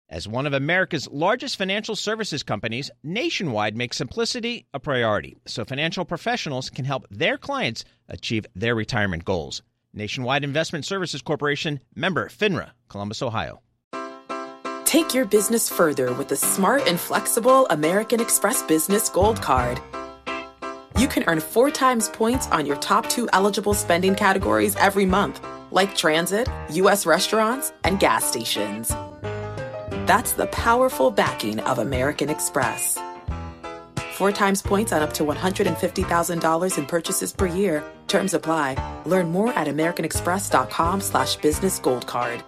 As one of America's largest financial services companies, Nationwide makes simplicity a priority so financial professionals can help their clients achieve their retirement goals. Nationwide Investment Services Corporation, member FINRA, Columbus, Ohio. Take your business further with the smart and flexible American Express Business Gold Card. You can earn 4 times points on your top 2 eligible spending categories every month, like transit, U.S. restaurants, and gas stations. That's the powerful backing of American Express. 4 times points on up to $150,000 in purchases per year. Terms apply. Learn more at americanexpress.com/business gold card.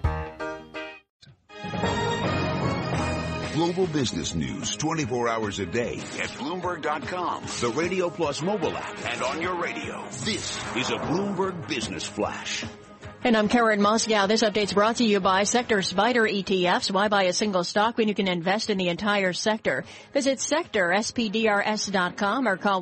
Global business news 24 hours a day at Bloomberg.com, the Radio Plus mobile app, and on your radio. This is a Bloomberg Business Flash. And I'm Karen Moscow. This update's brought to you by Sector Spider ETFs. Why buy a single stock when you can invest in the entire sector? Visit sectorspdrs.com or call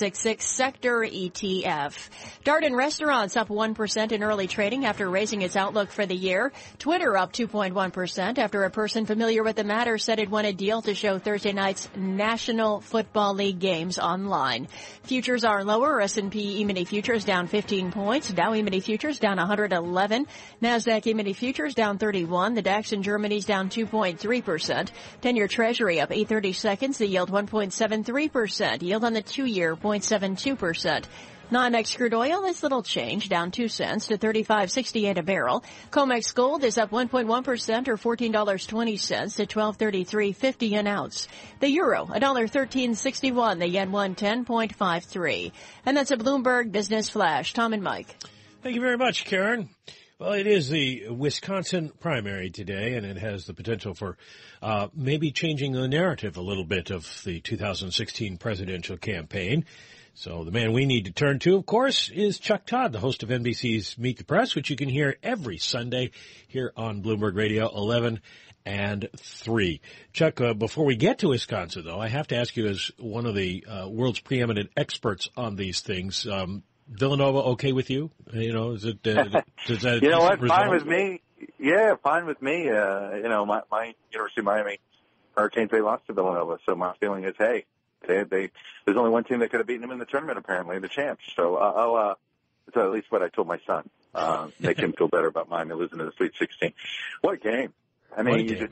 1-866-SECTOR-ETF. Darden Restaurants up 1% in early trading after raising its outlook for the year. Twitter up 2.1% after a person familiar with the matter said it won a deal to show Thursday night's National Football League games online. Futures are lower. S&P E-mini futures down 15 points. Dow E-mini futures down 111. NASDAQ E-mini futures down 31. The DAX in Germany's down 2.3%. 10-year Treasury up 8/30 seconds. The yield 1.73%. Yield on the 2-year 0.72%. Non-X crude oil is little change, down 2 cents to $35.68 a barrel. COMEX gold is up 1.1% or $14.20 to $1233.50 an ounce. The euro, $1.1361. The yen 110.53. And that's a Bloomberg Business Flash. Tom and Mike. Thank you very much, Karen. Well, it is the Wisconsin primary today, and it has the potential for maybe changing the narrative a little bit of the 2016 presidential campaign. So the man we need to turn to, of course, is Chuck Todd, the host of NBC's Meet the Press, which you can hear every Sunday here on Bloomberg Radio 11 and 3. Chuck, before we get to Wisconsin, though, I have to ask you, as one of the world's preeminent experts on these things, Villanova okay with you? You know, is it? Does that you know what? Fine with me. Yeah, fine with me. My University of Miami Hurricanes, they lost to Villanova, so my feeling is, hey, there's only one team that could have beaten them in the tournament, apparently, the champs. So that's at least what I told my son. Make him feel better about Miami losing to the Sweet 16. What a game! I mean, you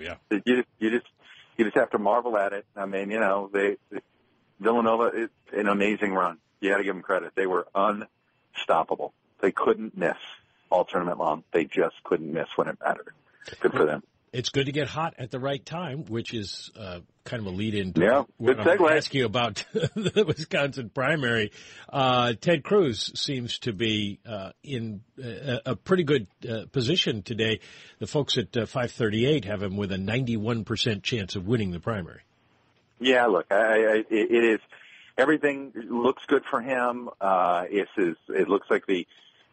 just have to marvel at it. I mean, Villanova is an amazing run. You got to give them credit. They were unstoppable. They couldn't miss all tournament long. They just couldn't miss when it mattered. Good for them. It's good to get hot at the right time, which is kind of a lead-in to good segue. I'm going to ask you about the Wisconsin primary. Ted Cruz seems to be in a pretty good position today. The folks at 538 have him with a 91% chance of winning the primary. Yeah, look, it is. Everything looks good for him. It looks like the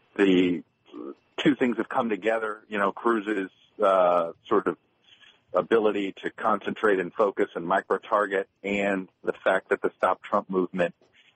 two things have come together. You know, Cruz's sort of ability to concentrate and focus and micro-target, and the fact that the Stop Trump movement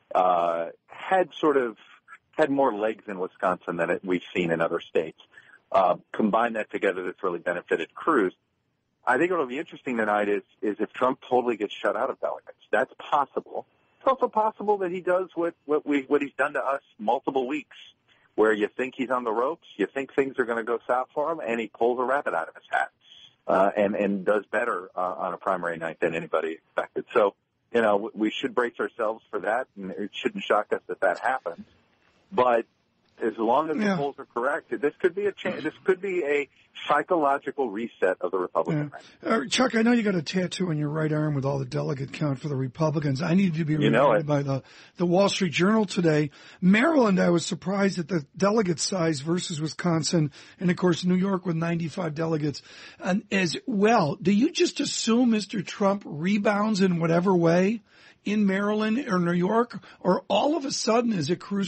had more legs in Wisconsin than we've seen in other states. Combine that together, that's really benefited Cruz. I think what will be interesting tonight is if Trump totally gets shut out of delegates. That's possible. It's also possible that he does what he's done to us multiple weeks, where you think he's on the ropes, you think things are going to go south for him, and he pulls a rabbit out of his hat and does better on a primary night than anybody expected. So, we should brace ourselves for that, and it shouldn't shock us that happens. But as long as the polls are correct, this could be a change. This could be a psychological reset of the Republican ranks. Chuck, I know you got a tattoo on your right arm with all the delegate count for the Republicans. I need to be reminded by the Wall Street Journal today. Maryland, I was surprised at the delegate size versus Wisconsin, and of course New York with 95 delegates. And as well, do you just assume Mr. Trump rebounds in whatever way in Maryland or New York, or all of a sudden is it Cruz?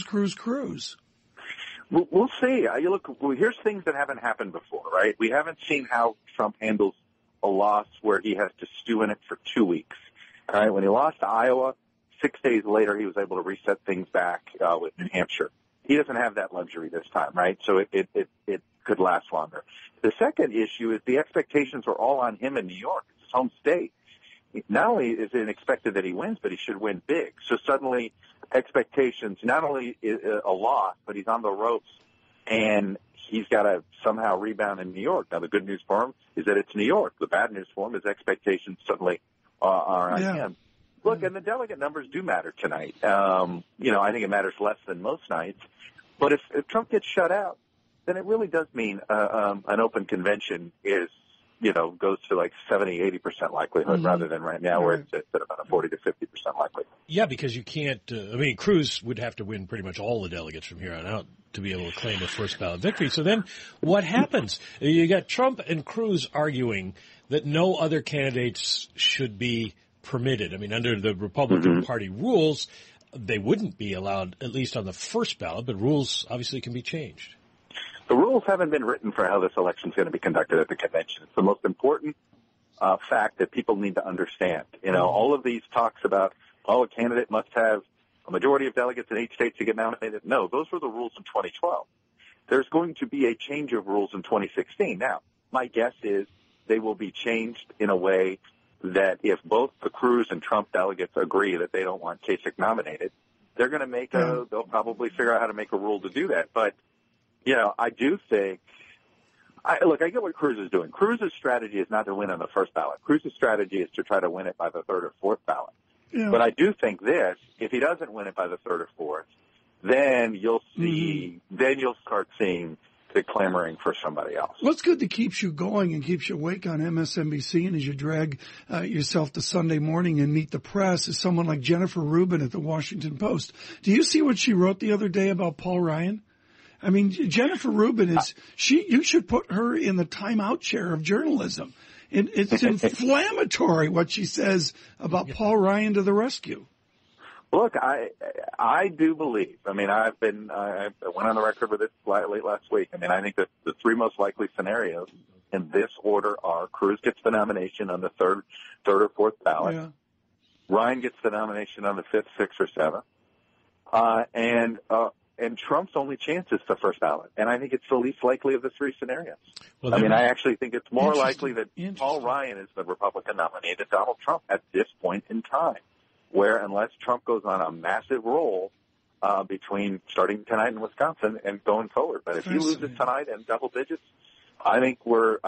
We'll see. Here's things that haven't happened before, right? We haven't seen how Trump handles a loss where he has to stew in it for 2 weeks. All right, when he lost to Iowa, 6 days later he was able to reset things back with New Hampshire He doesn't have that luxury this time, right? So it could last longer. The second issue is the expectations are all on him in New York. It's his home state. Not only is it expected that he wins, but he should win big. So suddenly expectations, not only a loss, but he's on the ropes, and he's got to somehow rebound in New York. Now, the good news for him is that it's New York. The bad news for him is expectations suddenly are on him. Look, and the delegate numbers do matter tonight. I think it matters less than most nights. But if Trump gets shut out, then it really does mean an open convention goes to like 70, 80% likelihood rather than right now where it's at about a 40 to 50% likelihood. Yeah, because you can't, Cruz would have to win pretty much all the delegates from here on out to be able to claim a first ballot victory. So then what happens? You got Trump and Cruz arguing that no other candidates should be permitted. I mean, under the Republican Party rules, they wouldn't be allowed, at least on the first ballot, but rules obviously can be changed. The rules haven't been written for how this election is going to be conducted at the convention. It's the most important fact that people need to understand. All of these talks about, a candidate must have a majority of delegates in 8 states to get nominated. No, those were the rules in 2012. There's going to be a change of rules in 2016. Now, my guess is they will be changed in a way that if both the Cruz and Trump delegates agree that they don't want Kasich nominated, they're going to they'll probably figure out how to make a rule to do that. But I do think, I get what Cruz is doing. Cruz's strategy is not to win on the first ballot. Cruz's strategy is to try to win it by the third or fourth ballot. Yeah. But I do think if he doesn't win it by the third or fourth, then you'll start seeing the clamoring for somebody else. What's good that keeps you going and keeps you awake on MSNBC and as you drag yourself to Sunday morning and meet the press is someone like Jennifer Rubin at the Washington Post. Do you see what she wrote the other day about Paul Ryan? I mean, Jennifer Rubin you should put her in the timeout chair of journalism. It's inflammatory what she says about Paul Ryan to the rescue. Look, I do believe. I mean, I went on the record with this late last week. I mean, I think that the 3 most likely scenarios in this order are Cruz gets the nomination on the third or fourth ballot. Yeah. Ryan gets the nomination on the 5th, 6th, or 7th. And Trump's only chance is the first ballot. And I think it's the least likely of the 3 scenarios. Well, I actually think it's more likely that Paul Ryan is the Republican nominee to Donald Trump at this point in time, where unless Trump goes on a massive roll between starting tonight in Wisconsin and going forward. But if he loses tonight in double digits, I think you're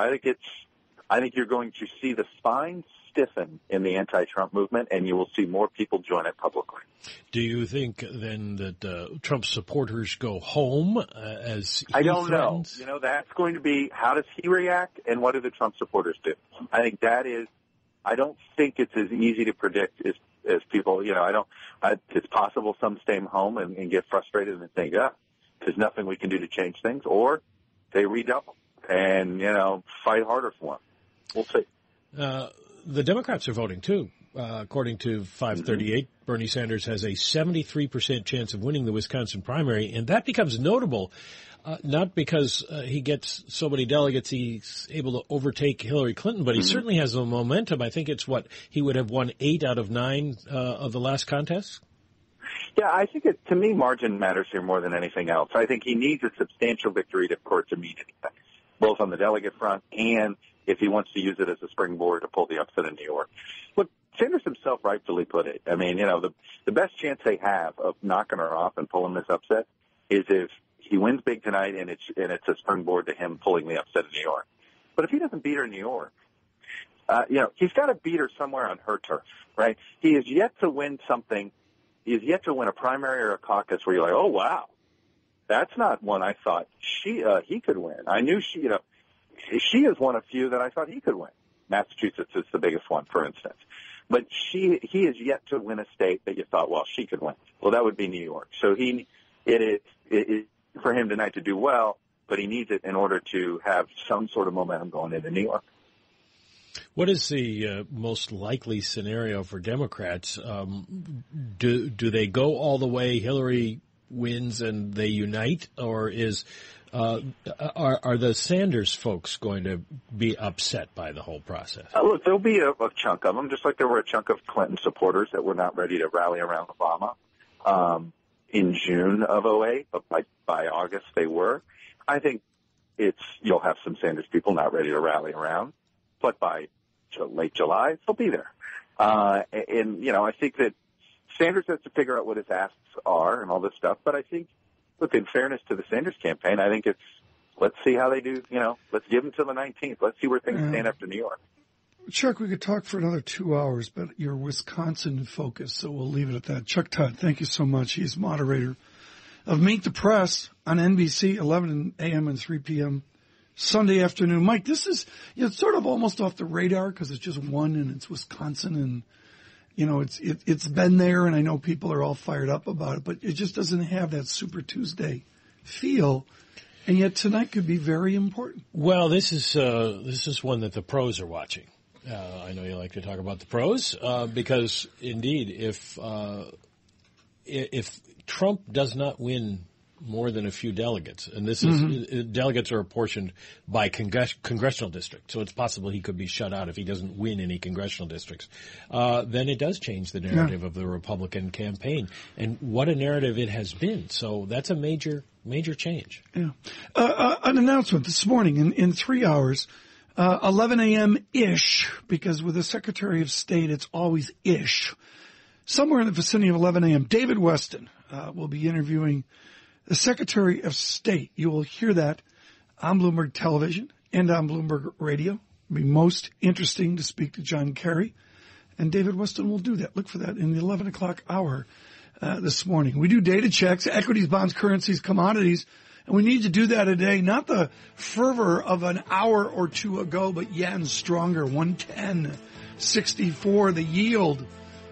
going to see the spine stiffen in the anti-Trump movement, and you will see more people join it publicly. Do you think then that Trump supporters go home as I don't know. That's going to be how does he react and what do the Trump supporters do? I think I don't think it's as easy to predict as people, it's possible some stay home and get frustrated and think, there's nothing we can do to change things, or they redouble and, fight harder for him. We'll see. The Democrats are voting, too. According to 538, Bernie Sanders has a 73% chance of winning the Wisconsin primary, and that becomes notable, not because he gets so many delegates he's able to overtake Hillary Clinton, but he certainly has the momentum. I think it's he would have won 8 out of 9 of the last contests? Yeah, I think to me, margin matters here more than anything else. I think he needs a substantial victory for it to mean anything, both on the delegate front and if he wants to use it as a springboard to pull the upset in New York. Look, Sanders himself rightfully put it. I mean, the best chance they have of knocking her off and pulling this upset is if he wins big tonight and it's a springboard to him pulling the upset in New York. But if he doesn't beat her in New York, he's got to beat her somewhere on her turf, right? He is yet to win something. He is yet to win a primary or a caucus where you're like, oh, wow, that's not one I thought he could win. I knew she is one of few that I thought he could win. Massachusetts is the biggest one, for instance. But he is yet to win a state that you thought, well, she could win. Well, that would be New York. So it is for him tonight to do well, but he needs it in order to have some sort of momentum going into New York. What is the most likely scenario for Democrats? Do they go all the way Hillary wins and they unite, or are the Sanders folks going to be upset by the whole process? Look, there'll be a chunk of them, just like there were a chunk of Clinton supporters that were not ready to rally around Obama. in June of 2008, but by August they were. I think you'll have some Sanders people not ready to rally around, but by late July, they'll be there. And, I think that Sanders has to figure out what his asks are and all this stuff, but I think, look, in fairness to the Sanders campaign, I think let's see how they do, let's give them till the 19th. Let's see where things stand after New York. Chuck, we could talk for another 2 hours, but you're Wisconsin focused, so we'll leave it at that. Chuck Todd, thank you so much. He's moderator of Meet the Press on NBC, 11 a.m. and 3 p.m. Sunday afternoon. Mike, this is it's sort of almost off the radar because it's just one and it's Wisconsin and, it's been there and I know people are all fired up about it, but it just doesn't have that Super Tuesday feel. And yet tonight could be very important. Well, this is one that the pros are watching. I know you like to talk about the pros because, indeed, if Trump does not win more than a few delegates, and this is delegates are apportioned by congressional district, so it's possible he could be shut out if he doesn't win any congressional districts. Then it does change the narrative of the Republican campaign, and what a narrative it has been. So that's a major change. Yeah, an announcement this morning in 3 hours. 11 a.m.-ish, because with the Secretary of State, it's always ish. Somewhere in the vicinity of 11 a.m., David Weston will be interviewing the Secretary of State. You will hear that on Bloomberg Television and on Bloomberg Radio. It'll be most interesting to speak to John Kerry, and David Weston will do that. Look for that in the 11 o'clock hour this morning. We do data checks, equities, bonds, currencies, commodities. And we need to do that today, not the fervor of an hour or two ago, but yen stronger, 110.64. The yield,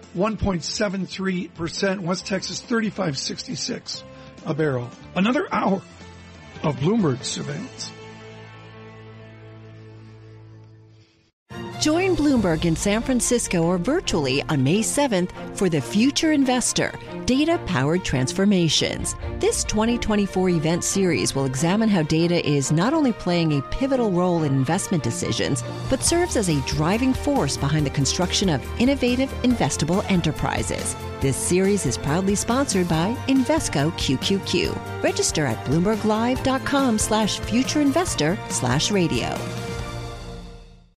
1.73%. West Texas, 35.66 a barrel. Another hour of Bloomberg surveillance. Join Bloomberg in San Francisco or virtually on May 7th for The Future Investor, Data-Powered Transformations. This 2024 event series will examine how data is not only playing a pivotal role in investment decisions, but serves as a driving force behind the construction of innovative, investable enterprises. This series is proudly sponsored by Invesco QQQ. Register at BloombergLive.com/futureinvestor/radio.